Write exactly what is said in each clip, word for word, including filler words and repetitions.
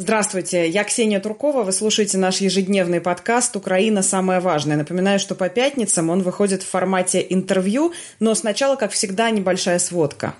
Здравствуйте, я Ксения Туркова. Вы слушаете наш ежедневный подкаст «Украина. Самое важное». Напоминаю, что по пятницам он выходит в формате интервью, но сначала, как всегда, небольшая сводка.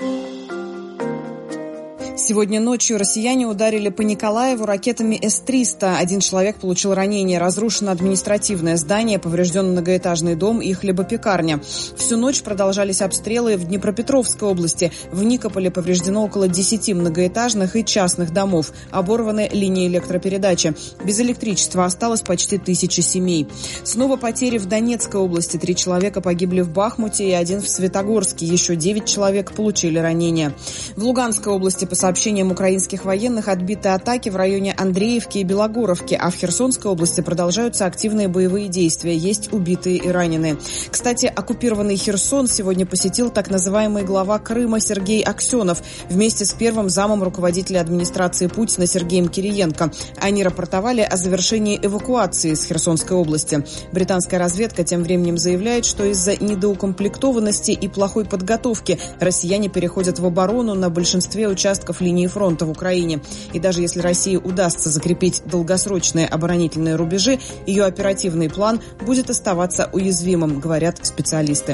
Сегодня ночью россияне ударили по Николаеву ракетами эс триста. Один человек получил ранение. Разрушено административное здание, поврежден многоэтажный дом и хлебопекарня. Всю ночь продолжались обстрелы в Днепропетровской области. В Никополе повреждено около десяти многоэтажных и частных домов. Оборваны линии электропередачи. Без электричества осталось почти тысяча семей. Снова потери в Донецкой области. Три человека погибли в Бахмуте и один в Светогорске. Еще девять человек получили ранения. В Луганской области, по сообщениям украинских военных, отбиты атаки в районе Андреевки и Белогоровки, а в Херсонской области продолжаются активные боевые действия. Есть убитые и раненые. Кстати, оккупированный Херсон сегодня посетил так называемый глава Крыма Сергей Аксенов вместе с первым замом руководителя администрации Путина Сергеем Кириенко. Они рапортовали о завершении эвакуации из Херсонской области. Британская разведка тем временем заявляет, что из-за недоукомплектованности и плохой подготовки россияне переходят в оборону на большинстве участков линии фронта в Украине. И даже если России удастся закрепить долгосрочные оборонительные рубежи, ее оперативный план будет оставаться уязвимым, говорят специалисты.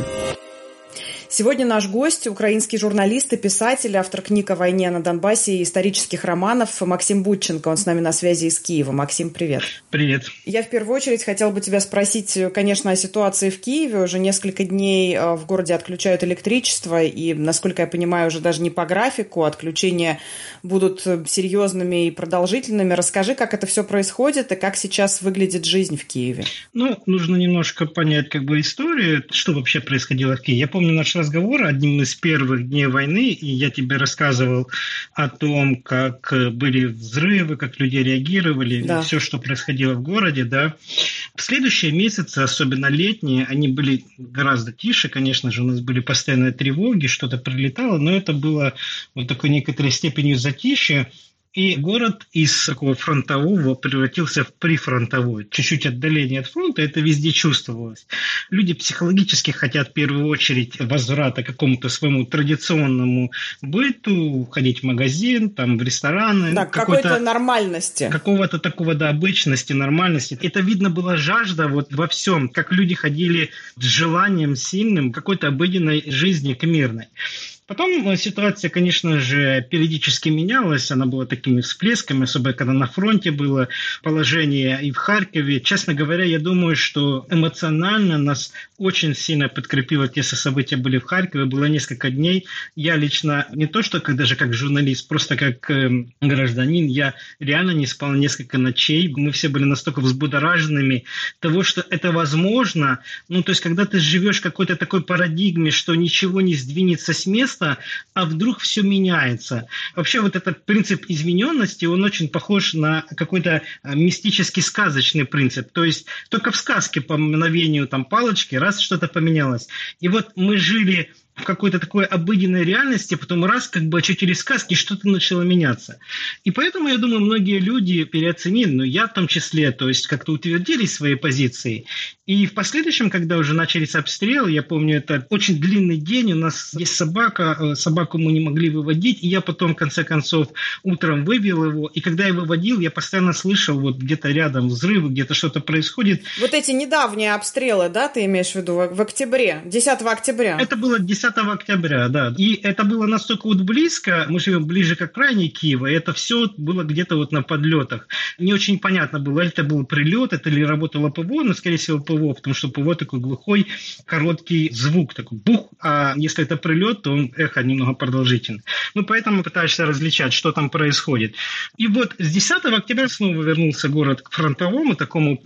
Сегодня наш гость – украинский журналист и писатель, автор книг о войне на Донбассе и исторических романов Максим Будченко. Он с нами на связи из Киева. Максим, привет. Привет. Я в первую очередь хотела бы тебя спросить, конечно, о ситуации в Киеве. Уже несколько дней в городе отключают электричество, и, насколько я понимаю, уже даже не по графику, отключения будут серьезными и продолжительными. Расскажи, как это все происходит и как сейчас выглядит жизнь в Киеве. Ну, нужно немножко понять как бы историю, что вообще происходило в Киеве. Я помню наш разговор одним из первых дней войны, и я тебе рассказывал о том, как были взрывы, как люди реагировали, да. Все, что происходило в городе, да. В следующие месяцы, особенно летние, они были гораздо тише, конечно же, у нас были постоянные тревоги, что-то прилетало, но это было вот такой некоторой степенью затишья. И город из такого фронтового превратился в прифронтовой. Чуть-чуть отдаление от фронта, это везде чувствовалось. Люди психологически хотят в первую очередь возврата к какому-то своему традиционному быту, ходить в магазин, там, в рестораны. Да, какой-то, какой-то нормальности. Какого-то такого, да, обычности, нормальности. Это видно была жажда вот во всем, как люди ходили с желанием сильным какой-то обыденной жизни, к мирной. Потом ситуация, конечно же, периодически менялась, она была такими всплесками, особенно когда на фронте было положение и в Харькове. Честно говоря, я думаю, что эмоционально нас очень сильно подкрепило те события были в Харькове, было несколько дней. Я лично, не то что как, даже как журналист, просто как э, гражданин, я реально не спал несколько ночей. Мы все были настолько взбудораженными того, что это возможно. Ну, то есть, когда ты живешь в какой-то такой парадигме, что ничего не сдвинется с места, а вдруг все меняется. Вообще вот этот принцип измененности, он очень похож на какой-то мистический сказочный принцип. То есть только в сказке по мгновению там палочки раз что-то поменялось. И вот мы жили в какой-то такой обыденной реальности, потом раз как бы очутились в сказке, что-то начало меняться. И поэтому, я думаю, многие люди переоценили, ну я в том числе, то есть как-то утвердились в своей позиции. И в последующем, когда уже начались обстрелы, я помню, это очень длинный день, у нас есть собака, собаку мы не могли выводить, и я потом, в конце концов, утром вывел его, и когда я выводил, я постоянно слышал вот где-то рядом взрывы, где-то что-то происходит. Вот эти недавние обстрелы, да, ты имеешь в виду, в октябре, десятого октября? Это было десятого октября, да. И это было настолько вот близко, мы живем ближе к окраине Киева, и это все было где-то вот на подлетах. Не очень понятно было, это был прилет, это ли работало ПВО, но, скорее всего, ПВО, потому что ПВО такой глухой, короткий звук, такой бух, а если это прилет, то он эхо немного продолжительный. Ну, поэтому пытаешься различать, что там происходит. И вот с десятого октября снова вернулся город к фронтовому, такому,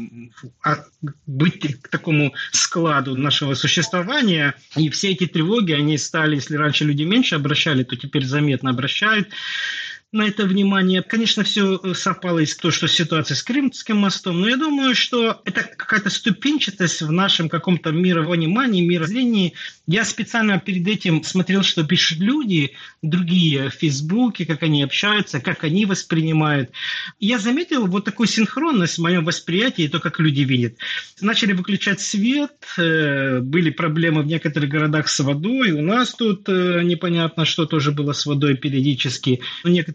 быть к такому складу нашего существования, и все эти тревоги, они стали, если раньше люди меньше обращали, то теперь заметно обращают на это внимание. Конечно, все совпало и с то, что ситуация с Крымским мостом, но я думаю, что это какая-то ступенчатость в нашем каком-то мировонимании, мирозрении. Я специально перед этим смотрел, что пишут люди, другие в Фейсбуке, как они общаются, как они воспринимают. Я заметил вот такую синхронность в моем восприятии, то, как люди видят. Начали выключать свет, были проблемы в некоторых городах с водой, у нас тут непонятно, что тоже было с водой периодически. У некоторых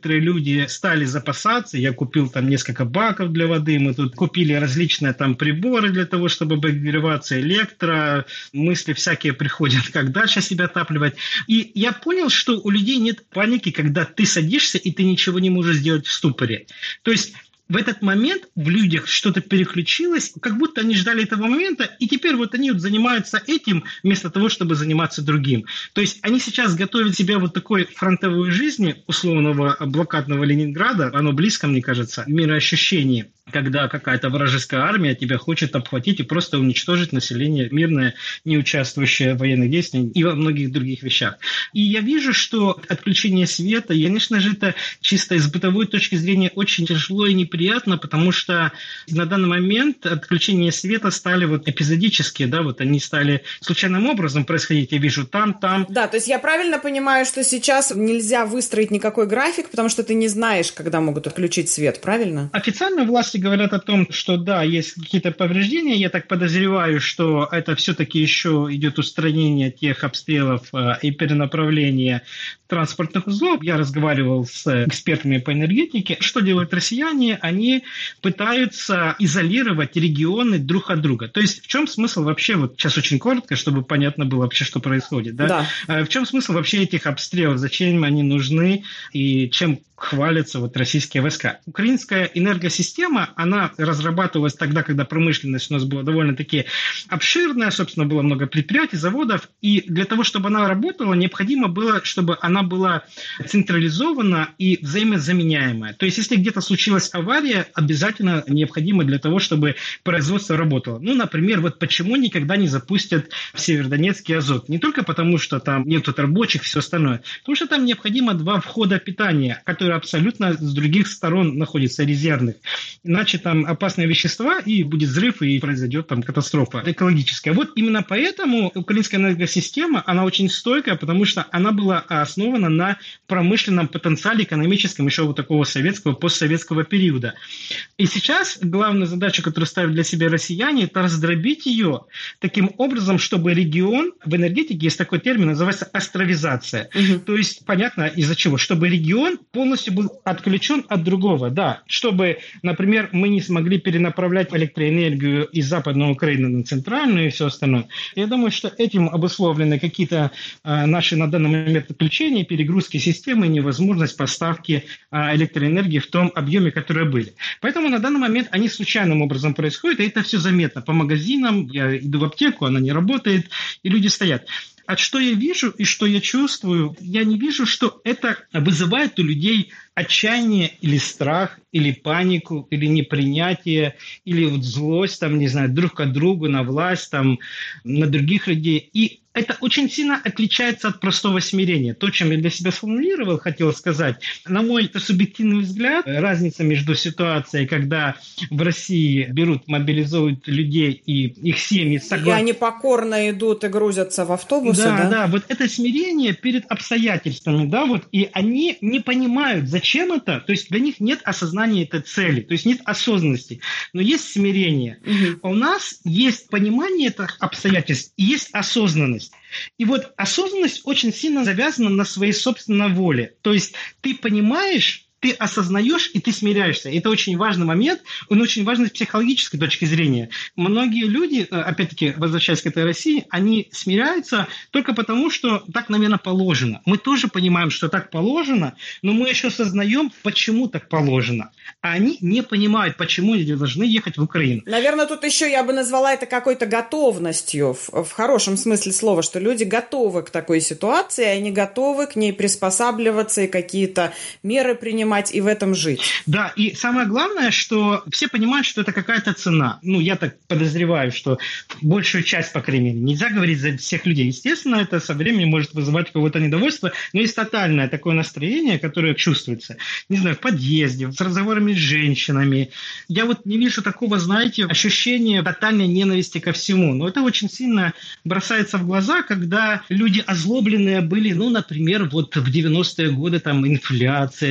некоторые люди стали запасаться. Я купил там несколько баков для воды, мы тут купили различные там приборы для того, чтобы обогреваться, электро, мысли всякие приходят, как дальше себя отапливать. И я понял, что у людей нет паники, когда ты садишься и ты ничего не можешь сделать в ступоре. То есть в этот момент в людях что-то переключилось, как будто они ждали этого момента, и теперь вот они вот занимаются этим вместо того, чтобы заниматься другим. То есть они сейчас готовят себя вот такой фронтовой жизни условного блокадного Ленинграда, оно близко, мне кажется, мироощущение, когда какая-то вражеская армия тебя хочет обхватить и просто уничтожить население мирное, не участвующее в военных действиях и во многих других вещах. И я вижу, что отключение света, конечно же, это чисто из бытовой точки зрения очень тяжело и неприятно, потому что на данный момент отключение света стали вот эпизодические, да, вот они стали случайным образом происходить. Я вижу там, там. Да, то есть я правильно понимаю, что сейчас нельзя выстроить никакой график, потому что ты не знаешь, когда могут отключить свет, правильно? Официально власти говорят о том, что да, есть какие-то повреждения. Я так подозреваю, что это все-таки еще идет устранение тех обстрелов э, и перенаправление транспортных узлов. Я разговаривал с экспертами по энергетике. Что делают россияне? Они пытаются изолировать регионы друг от друга. То есть в чем смысл вообще, вот сейчас очень коротко, чтобы понятно было вообще, что происходит. Да? Да. В чем смысл вообще этих обстрелов? Зачем они нужны и чем хвалятся вот российские войска? Украинская энергосистема, она разрабатывалась тогда, когда промышленность у нас была довольно-таки обширная, собственно, было много предприятий, заводов, и для того, чтобы она работала, необходимо было, чтобы она была централизована и взаимозаменяемая. То есть, если где-то случилась авария, обязательно необходимо для того, чтобы производство работало. Ну, например, вот почему никогда не запустят в Северодонецке азот? Не только потому, что там нет тут рабочих, все остальное, потому что там необходимо два входа питания, которые абсолютно с других сторон находятся, резервных. Иначе там опасные вещества, и будет взрыв, и произойдет там катастрофа экологическая. Вот именно поэтому украинская энергосистема, она очень стойкая, потому что она была основана на промышленном потенциале экономическом еще вот такого советского, постсоветского периода. И сейчас главная задача, которую ставят для себя россияне, это раздробить ее таким образом, чтобы регион, в энергетике есть такой термин, называется островизация. Угу. То есть, понятно, из-за чего? Чтобы регион полностью был отключен от другого, да, чтобы, например, мы не смогли перенаправлять электроэнергию из Западной Украины на Центральную и все остальное. Я думаю, что этим обусловлены какие-то а, наши на данный момент отключения, перегрузки системы, невозможность поставки а, электроэнергии в том объеме, которые были. Поэтому на данный момент они случайным образом происходят, и это все заметно по магазинам. Я иду в аптеку, она не работает, и люди стоят. А что я вижу и что я чувствую, я не вижу, что это вызывает у людей отчаяние или страх, или панику, или непринятие, или вот злость, там, не знаю, друг к другу, на власть, там, на других людей. И это очень сильно отличается от простого смирения. То, чем я для себя сформулировал, хотел сказать, на мой это субъективный взгляд, разница между ситуацией, когда в России берут, мобилизуют людей и их семьи согласны. И они покорно идут и грузятся в автобусы, да? Да, да, вот это смирение перед обстоятельствами, да, вот, и они не понимают, зачем это, то есть для них нет осознания этой цели, то есть нет осознанности, но есть смирение. Угу. У нас есть понимание этих обстоятельств и есть осознанность. И вот осознанность очень сильно завязана на своей собственной воле. То есть ты понимаешь, ты осознаешь и ты смиряешься. Это очень важный момент, он очень важный с психологической точки зрения. Многие люди, опять-таки, возвращаясь к этой России, они смиряются только потому, что так, наверное, положено. Мы тоже понимаем, что так положено, но мы еще осознаем, почему так положено. А они не понимают, почему они должны ехать в Украину. Наверное, тут еще я бы назвала это какой-то готовностью, в, в хорошем смысле слова, что люди готовы к такой ситуации, они готовы к ней приспосабливаться и какие-то меры принимать, и в этом жить. Да, и самое главное, что все понимают, что это какая-то цена. Ну, я так подозреваю, что большую часть, по крайней мере, нельзя говорить за всех людей. Естественно, это со временем может вызывать какое-то недовольство, но есть тотальное такое настроение, которое чувствуется, не знаю, в подъезде, с разговорами с женщинами. Я вот не вижу такого, знаете, ощущения тотальной ненависти ко всему. Но это очень сильно бросается в глаза, когда люди озлобленные были, ну, например, вот в девяностые годы, там, инфляция, там,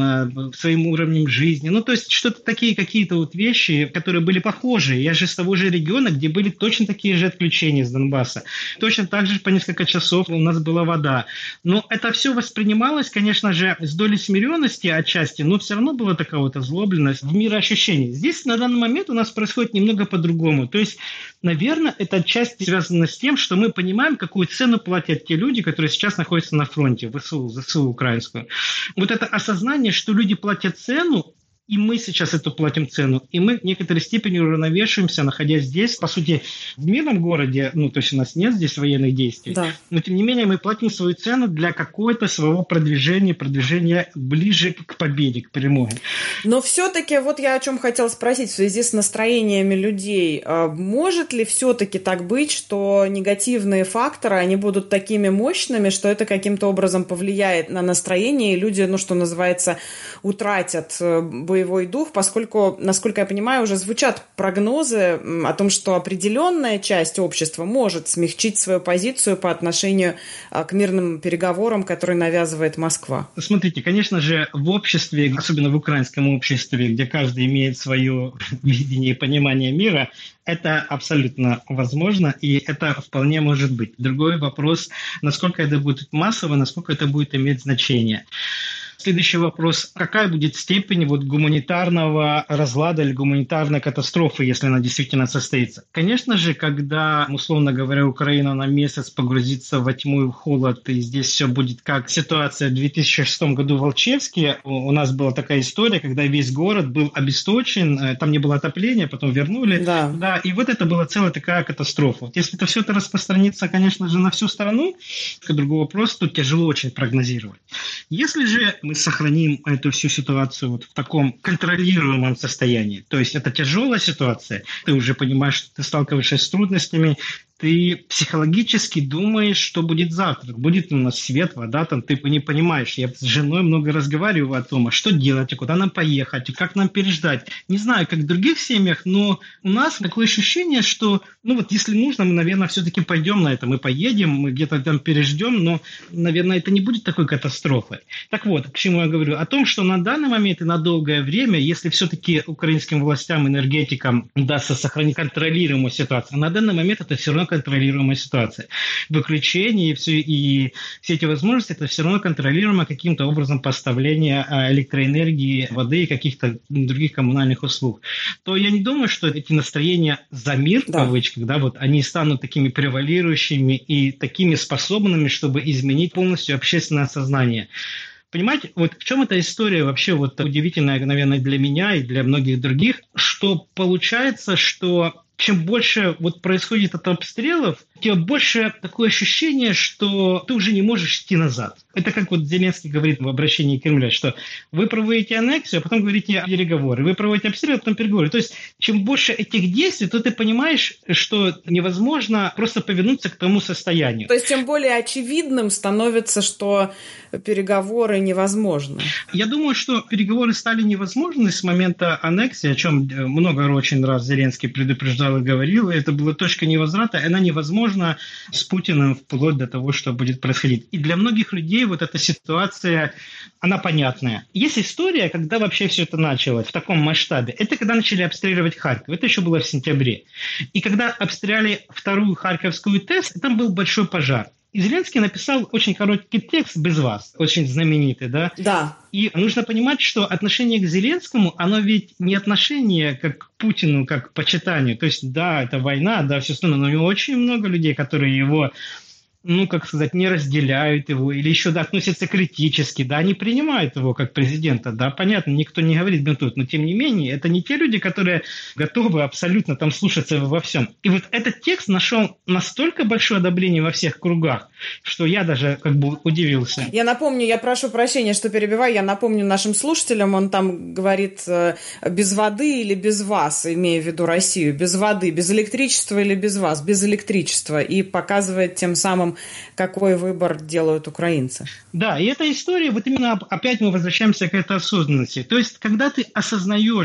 довольна своим уровнем жизни. Ну, то есть что-то такие какие-то вот вещи, которые были похожи. Я же с того же региона, где были точно такие же отключения из Донбасса. Точно так же по несколько часов у нас была вода. Но это все воспринималось, конечно же, с долей смиренности отчасти, но все равно была такая вот озлобленность в мироощущении. Здесь на данный момент у нас происходит немного по-другому. То есть, наверное, это отчасти связано с тем, что мы понимаем, какую цену платят те люди, которые сейчас находятся на фронте, в ВСУ, ЗСУ украинскую. Вот это осознание, что люди платят цену, и мы сейчас эту платим цену, и мы в некоторой степени уравновешиваемся, находясь здесь, по сути, в мирном городе, ну, то есть у нас нет здесь военных действий, да. Но тем не менее мы платим свою цену для какого-то своего продвижения, продвижения ближе к победе, к перемоге. Но все-таки вот я о чем хотела спросить в связи с настроениями людей. Может ли все-таки так быть, что негативные факторы, они будут такими мощными, что это каким-то образом повлияет на настроение, и люди, ну, что называется, утратят боевые боевой дух, поскольку, насколько я понимаю, уже звучат прогнозы о том, что определенная часть общества может смягчить свою позицию по отношению к мирным переговорам, которые навязывает Москва. Смотрите, конечно же, в обществе, особенно в украинском обществе, где каждый имеет свое видение и понимание мира, это абсолютно возможно, и это вполне может быть. Другой вопрос, насколько это будет массово, насколько это будет иметь значение. Следующий вопрос. Какая будет степень вот гуманитарного разлада или гуманитарной катастрофы, если она действительно состоится? Конечно же, когда, условно говоря, Украина на месяц погрузится во тьму и в холод, и здесь все будет как ситуация в две тысячи шестом году в Волчевске, у нас была такая история, когда весь город был обесточен, там не было отопления, потом вернули. Да. Да, и вот это была целая такая катастрофа. Вот если это все это распространится, конечно же, на всю страну, другой вопрос, тут тяжело очень прогнозировать. Если же мы сохраним эту всю ситуацию вот в таком контролируемом состоянии. То есть это тяжелая ситуация, ты уже понимаешь, что ты сталкиваешься с трудностями, ты психологически думаешь, что будет завтра. Будет у нас свет, вода, там ты не понимаешь. Я с женой много разговариваю о том, а что делать, а куда нам поехать, и как нам переждать. Не знаю, как в других семьях, но у нас такое ощущение, что, ну вот если нужно, мы, наверное, все-таки пойдем на это. Мы поедем, мы где-то там переждем, но, наверное, это не будет такой катастрофой. Так вот, к чему я говорю? О том, что на данный момент и на долгое время, если все-таки украинским властям, энергетикам удастся сохранить контролируемую ситуацию, на данный момент это все равно контролируемая ситуация. Выключение и все, и все эти возможности, это все равно контролируемо каким-то образом поставление электроэнергии, воды и каких-то других коммунальных услуг. То я не думаю, что эти настроения за мир, в кавычках, да, вот, они станут такими превалирующими и такими способными, чтобы изменить полностью общественное сознание. Понимаете, вот в чем эта история вообще вот удивительная, наверное, для меня и для многих других, что получается, что чем больше вот происходит от обстрелов, тем больше такое ощущение, что ты уже не можешь идти назад. Это как вот Зеленский говорит в обращении Кремля, что вы проводите аннексию, а потом говорите переговоры. Вы проводите обстрелы, а потом переговоры. То есть, чем больше этих действий, то ты понимаешь, что невозможно просто повернуться к тому состоянию. То есть, тем более очевидным становится, что переговоры невозможны. Я думаю, что переговоры стали невозможны с момента аннексии, о чем много очень раз Зеленский предупреждал и говорил. Это была точка невозврата, и она невозможна с Путиным вплоть до того, что будет происходить. И для многих людей вот эта ситуация, она понятная. Есть история, когда вообще все это началось в таком масштабе. Это когда начали обстреливать Харьков. Это еще было в сентябре. И когда обстреляли вторую Харьковскую ТЭС, там был большой пожар. И Зеленский написал очень короткий текст «Без вас», очень знаменитый, да? Да. И нужно понимать, что отношение к Зеленскому, оно ведь не отношение как к Путину, как к почитанию. То есть, да, это война, да, все остальное, но у него очень много людей, которые его, ну, как сказать, не разделяют его или еще, да, относятся критически, да, не принимают его как президента, да, понятно, никто не говорит бунтует, но тем не менее, это не те люди, которые готовы абсолютно там слушаться его во всем. И вот этот текст нашел настолько большое одобрение во всех кругах, что я даже как бы удивился. Я напомню, я прошу прощения, что перебиваю, я напомню нашим слушателям, он там говорит без воды или без вас, имея в виду Россию, без воды, без электричества или без вас, без электричества, и показывает тем самым, какой выбор делают украинцы. Да, и эта история, вот именно опять мы возвращаемся к этой осознанности. То есть, когда ты осознаешь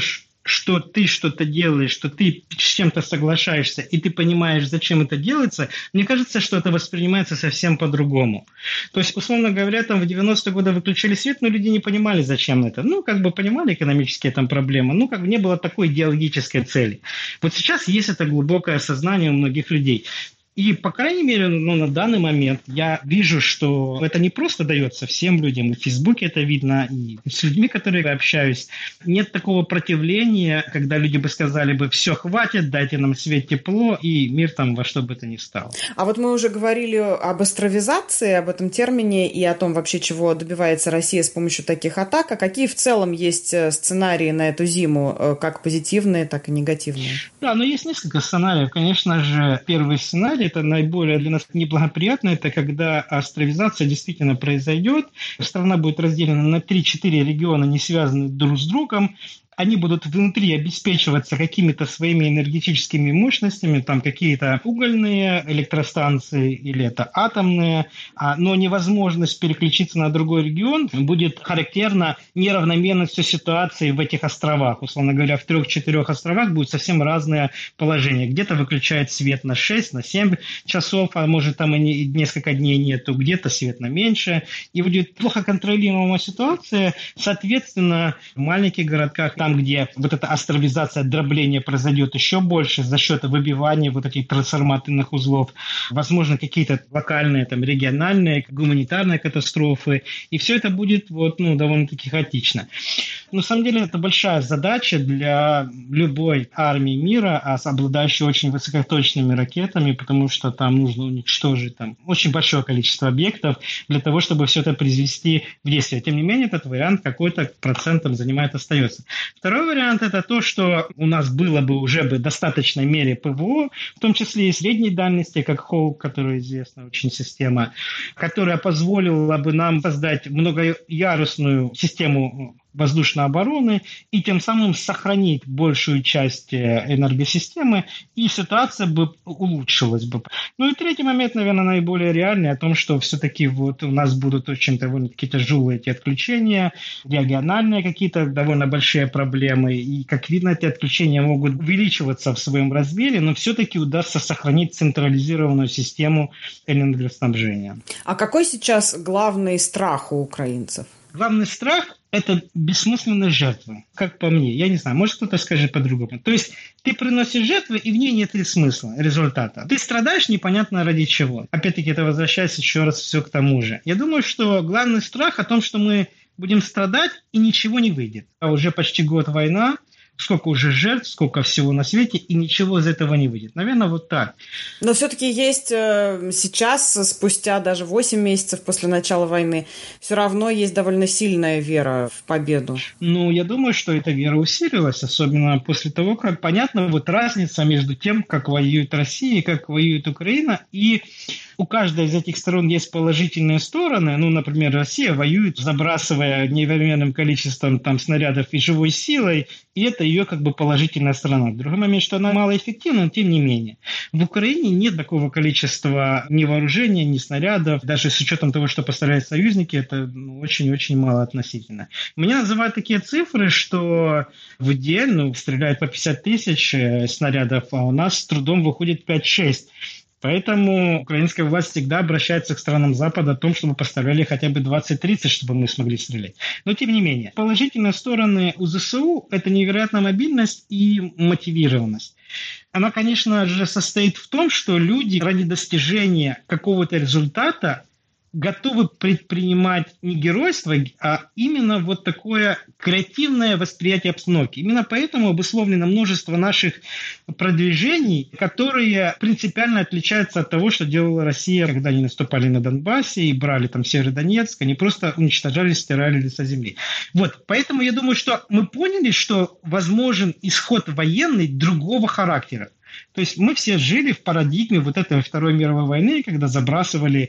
что ты что-то делаешь, что ты с чем-то соглашаешься, и ты понимаешь, зачем это делается, мне кажется, что это воспринимается совсем по-другому. То есть, условно говоря, там в девяностые годы выключили свет, но люди не понимали, зачем это. Ну, как бы понимали экономические там проблемы, ну, как бы не было такой идеологической цели. Вот сейчас есть это глубокое осознание у многих людей. И, по крайней мере, ну, на данный момент я вижу, что это не просто дается всем людям. И в Фейсбуке это видно, и с людьми, которые я общаюсь. Нет такого противления, когда люди бы сказали бы, все, хватит, дайте нам свет, тепло, и мир там во что бы то ни стало. А вот мы уже говорили об островизации, об этом термине и о том вообще, чего добивается Россия с помощью таких атак. А какие в целом есть сценарии на эту зиму, как позитивные, так и негативные? Да, но есть несколько сценариев. Конечно же, первый сценарий, это наиболее для нас неблагоприятно, это когда островизация действительно произойдет, страна будет разделена на три-четыре региона, не связанные друг с другом, они будут внутри обеспечиваться какими-то своими энергетическими мощностями, там какие-то угольные электростанции или это атомные, но невозможность переключиться на другой регион будет характерна неравномерностью ситуации в этих островах. Условно говоря, в трех-четырех островах будет совсем разное положение. Где-то выключает свет на шесть, на семь часов, а может там и несколько дней нету, где-то свет на меньше. И будет плохо контролируемая ситуация. Соответственно, в маленьких городках, там, где вот эта островизация, дробление произойдет еще больше за счет выбивания вот этих трансформаторных узлов, возможно, какие-то локальные, там, региональные, гуманитарные катастрофы, и все это будет вот, ну, довольно-таки хаотично. На самом деле, это большая задача для любой армии мира, обладающей очень высокоточными ракетами, потому что там нужно уничтожить там, очень большое количество объектов для того, чтобы все это произвести в действие. Тем не менее, этот вариант какой-то процентом занимает, остается. Второй вариант – это то, что у нас было бы уже бы в достаточной мере ПВО, в том числе и средней дальности, как Хоук, которая известна очень система, которая позволила бы нам создать многоярусную систему воздушной обороны и тем самым сохранить большую часть энергосистемы, и ситуация бы улучшилась бы. Ну и третий момент, наверное, наиболее реальный, о том, что все-таки вот у нас будут очень довольно-таки тяжелые эти отключения, региональные какие-то довольно большие проблемы, и, как видно, эти отключения могут увеличиваться в своем размере, но все-таки удастся сохранить централизированную систему энергоснабжения. А какой сейчас главный страх у украинцев? Главный страх – это бессмысленность жертвы, как по мне. Я не знаю, может кто-то скажет по-другому. То есть ты приносишь жертву, и в ней нет смысла, результата. Ты страдаешь непонятно ради чего. Опять-таки это возвращается еще раз все к тому же. Я думаю, что главный страх о том, что мы будем страдать, и ничего не выйдет. А уже почти год война, сколько уже жертв, сколько всего на свете, и ничего из этого не выйдет. Наверное, вот так. Но все-таки есть сейчас, спустя даже восемь месяцев после начала войны, все равно есть довольно сильная вера в победу. Ну, я думаю, что эта вера усилилась, особенно после того, как понятна вот разница между тем, как воюет Россия и как воюет Украина, и у каждой из этих сторон есть положительные стороны. Ну, например, Россия воюет, забрасывая невероятным количеством там снарядов и живой силой, и это ее как бы положительная сторона. Другой момент, что она малоэффективна, но тем не менее. В Украине нет такого количества ни вооружения, ни снарядов, даже с учетом того, что поставляют союзники, это ну, очень-очень мало относительно. Мне называют такие цифры, что в день ну, стреляют по пятьдесят тысяч снарядов, а у нас с трудом выходит пять-шесть. Поэтому украинская власть всегда обращается к странам Запада о том, чтобы поставляли хотя бы двадцать-тридцать, чтобы мы смогли стрелять. Но тем не менее, положительные стороны у ЗСУ – это невероятная мобильность и мотивированность. Она, конечно же, состоит в том, что люди ради достижения какого-то результата готовы предпринимать не геройство, а именно вот такое креативное восприятие обстановки. Именно поэтому обусловлено множество наших продвижений, которые принципиально отличаются от того, что делала Россия, когда они наступали на Донбассе и брали там Северодонецк, они просто уничтожали, стирали лица земли. Вот, поэтому я думаю, что мы поняли, что возможен исход военный другого характера. То есть мы все жили в парадигме вот этой Второй мировой войны, когда забрасывали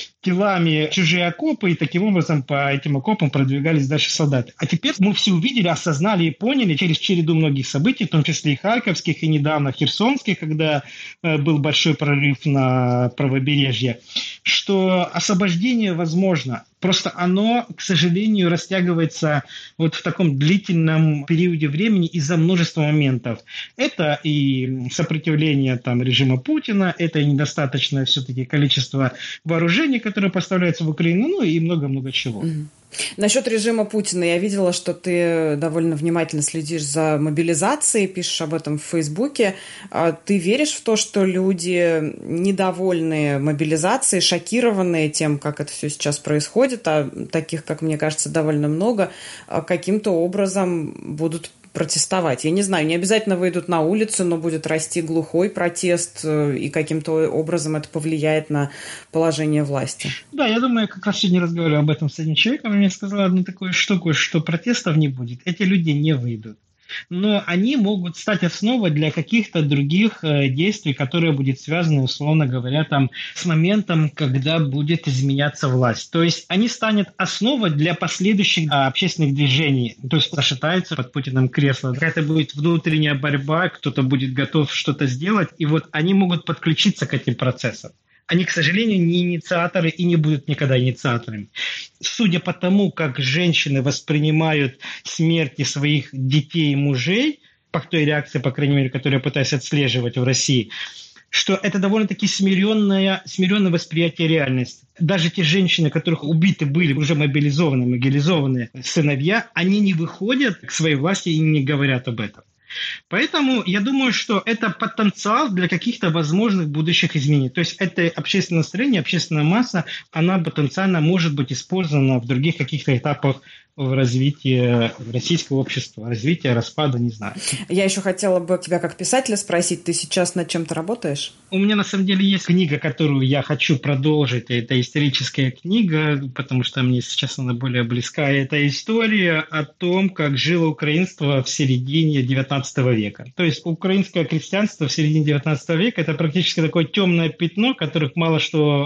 телами чужие окопы, и таким образом по этим окопам продвигались дальше солдаты. А теперь мы все увидели, осознали и поняли через череду многих событий, в том числе и харьковских, и недавно херсонских, когда э, был большой прорыв на правобережье. что освобождение возможно. Просто оно, к сожалению, растягивается вот в таком длительном периоде времени из-за множества моментов. Это и сопротивление там, режима Путина, это и недостаточное все-таки количество вооружений, которое поставляется в Украину, ну и много-много чего. Mm-hmm. Насчет режима Путина я видела, что ты довольно внимательно следишь за мобилизацией, пишешь об этом в Фейсбуке. Ты веришь в то, что люди, недовольные мобилизацией, шокированные тем, как это все сейчас происходит, а таких, как мне кажется, довольно много, каким-то образом будут протестовать? Я не знаю, не обязательно выйдут на улицу, но будет расти глухой протест, и каким-то образом это повлияет на положение власти. Да, я думаю, я как раз сегодня разговаривал об этом с одним человеком, и мне сказал одну такую штуку, что протестов не будет, эти люди не выйдут. Но они могут стать основой для каких-то других э, действий, которые будут связаны, условно говоря, там, с моментом, когда будет изменяться власть. То есть они станут основой для последующих а, общественных движений. То есть зашатаются под Путиным кресло. Какая-то будет внутренняя борьба, кто-то будет готов что-то сделать, и вот они могут подключиться к этим процессам. Они, к сожалению, не инициаторы и не будут никогда инициаторами. Судя по тому, как женщины воспринимают смерти своих детей и мужей, по той реакции, по крайней мере, которую я пытаюсь отслеживать в России, что это довольно-таки смиренное, смиренное восприятие реальности. Даже те женщины, которых убиты были, уже мобилизованные, мобилизованные сыновья, они не выходят к своей власти и не говорят об этом. Поэтому я думаю, что это потенциал для каких-то возможных будущих изменений. То есть это общественное настроение, общественная масса, она потенциально может быть использована в других каких-то этапах в развитии российского общества, развития, распада, не знаю. Я еще хотела бы тебя как писателя спросить, ты сейчас над чем-то работаешь? У меня на самом деле есть книга, которую я хочу продолжить. Это историческая книга, потому что мне сейчас она более близка. Это история о том, как жило украинство в середине девятнадцатого века. То есть украинское крестьянство в середине девятнадцатого века – это практически такое темное пятно, которых мало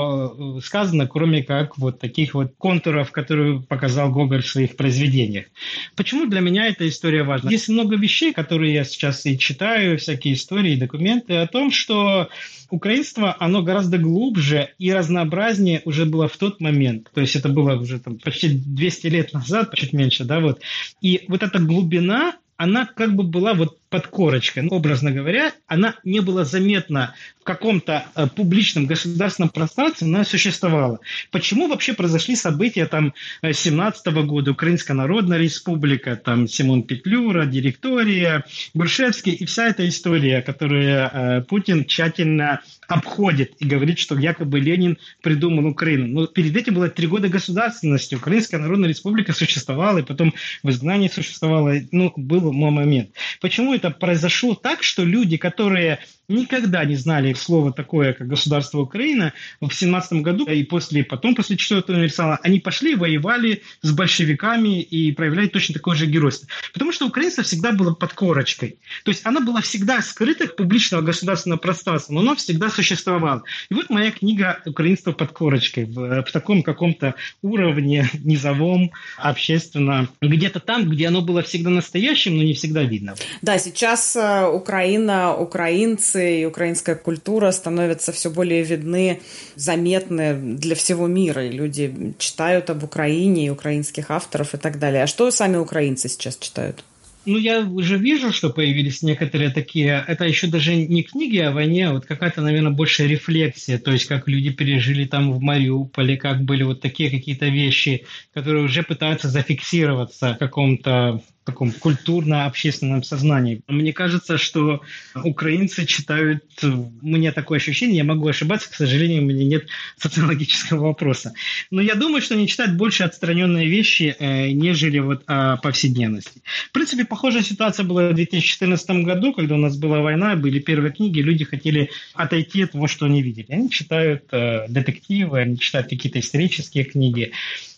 что сказано, кроме как вот таких вот контуров, которые показал Гоголь в своих произведениях. Почему для меня эта история важна? Есть много вещей, которые я сейчас и читаю, всякие истории, документы о том, что украинство, оно гораздо глубже и разнообразнее уже было в тот момент. То есть это было уже там, почти двести лет назад, чуть меньше, да, вот. И вот эта глубина, она как бы была вот под корочкой. Ну, образно говоря, она не была заметна в каком-то э, публичном государственном пространстве, но она существовала. Почему вообще произошли события там семнадцатого года, Украинская Народная Республика, там Симон Петлюра, Директория, Грушевский и вся эта история, которую э, Путин тщательно обходит и говорит, что якобы Ленин придумал Украину. Но перед этим было три года государственности. Украинская Народная Республика существовала, и потом в изгнании существовала. Ну, был мой момент. Почему это произошло так, что люди, которые никогда не знали слова такое, как государство Украина, в семнадцатом году и после, потом после четвёртого универсала, они пошли, воевали с большевиками и проявляли точно такое же геройство. Потому что украинство всегда было под корочкой. То есть она была всегда скрыта от публичного государственного пространства, но она всегда существовала. И вот моя книга «Украинство под корочкой» в, в таком каком-то уровне низовом, общественно, где-то там, где оно было всегда настоящим, но не всегда видно. Да, сейчас Украина, украинцы и украинская культура становятся все более видны, заметны для всего мира. И люди читают об Украине и украинских авторов и так далее. А что сами украинцы сейчас читают? Ну, я уже вижу, что появились некоторые такие, это еще даже не книги о войне, а вот какая-то, наверное, большая рефлексия, то есть как люди пережили там в Мариуполе, как были вот такие какие-то вещи, которые уже пытаются зафиксироваться в каком-то таком культурно-общественном сознании. Мне кажется, что украинцы читают, у меня такое ощущение, я могу ошибаться, к сожалению, у меня нет социологического вопроса. Но я думаю, что они читают больше отстраненные вещи, э, нежели вот о повседневности. В принципе, похожая ситуация была в две тысячи четырнадцатом году, когда у нас была война, были первые книги, люди хотели отойти от того, что они видели. Они читают э, детективы, они читают какие-то исторические книги.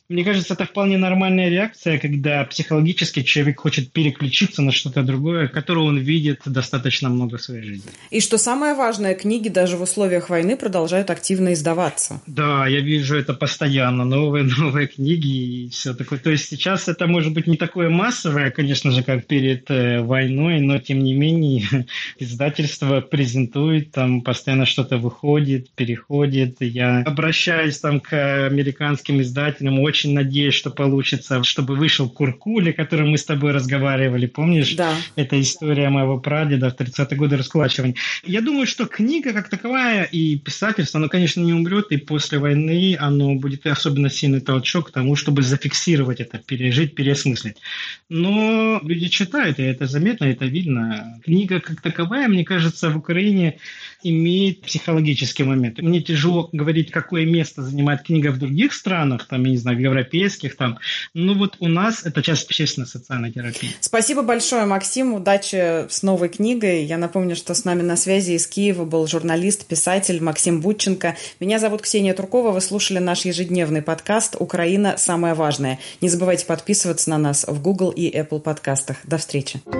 Мне кажется, это вполне нормальная реакция, когда психологически человек хочет переключиться на что-то другое, которое он видит достаточно много в своей жизни. И что самое важное, книги даже в условиях войны продолжают активно издаваться. Да, я вижу это постоянно, новые, новые книги и все такое. То есть сейчас это может быть не такое массовое, конечно же, как перед э, войной, но тем не менее издательство презентует, там постоянно что-то выходит, переходит. Я обращаюсь там к американским издателям, очень Очень надеюсь, что получится, чтобы вышел Куркуль, о котором мы с тобой разговаривали, помнишь? Да. Это история моего прадеда в тридцатые годы раскулачивания. Я думаю, что книга как таковая и писательство, оно, конечно, не умрет, и после войны оно будет особенно сильный толчок к тому, чтобы зафиксировать это, пережить, переосмыслить. Но люди читают, и это заметно, это видно. Книга как таковая, мне кажется, в Украине имеет психологический момент. Мне тяжело говорить, какое место занимает книга в других странах, там, я не знаю, европейских там. Ну вот у нас это часть общественно-социальной терапии. Спасибо большое, Максим. Удачи с новой книгой. Я напомню, что с нами на связи из Киева был журналист, писатель Максим Будченко. Меня зовут Ксения Туркова. Вы слушали наш ежедневный подкаст «Украина. Самое важное». Не забывайте подписываться на нас в Google и Apple подкастах. До встречи.